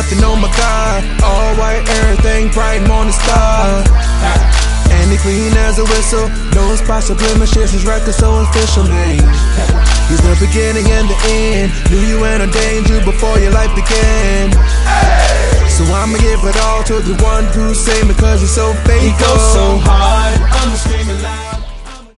nothing, oh my God. All white, everything bright, morning star. And he clean as a whistle, no spots or blemishes, his record so official, man. He's the beginning and the end. Knew you in a danger before your life began. So I'ma give it all to the one who saved me, cause he's so faithful. He goes so hard, I'm screaming loud.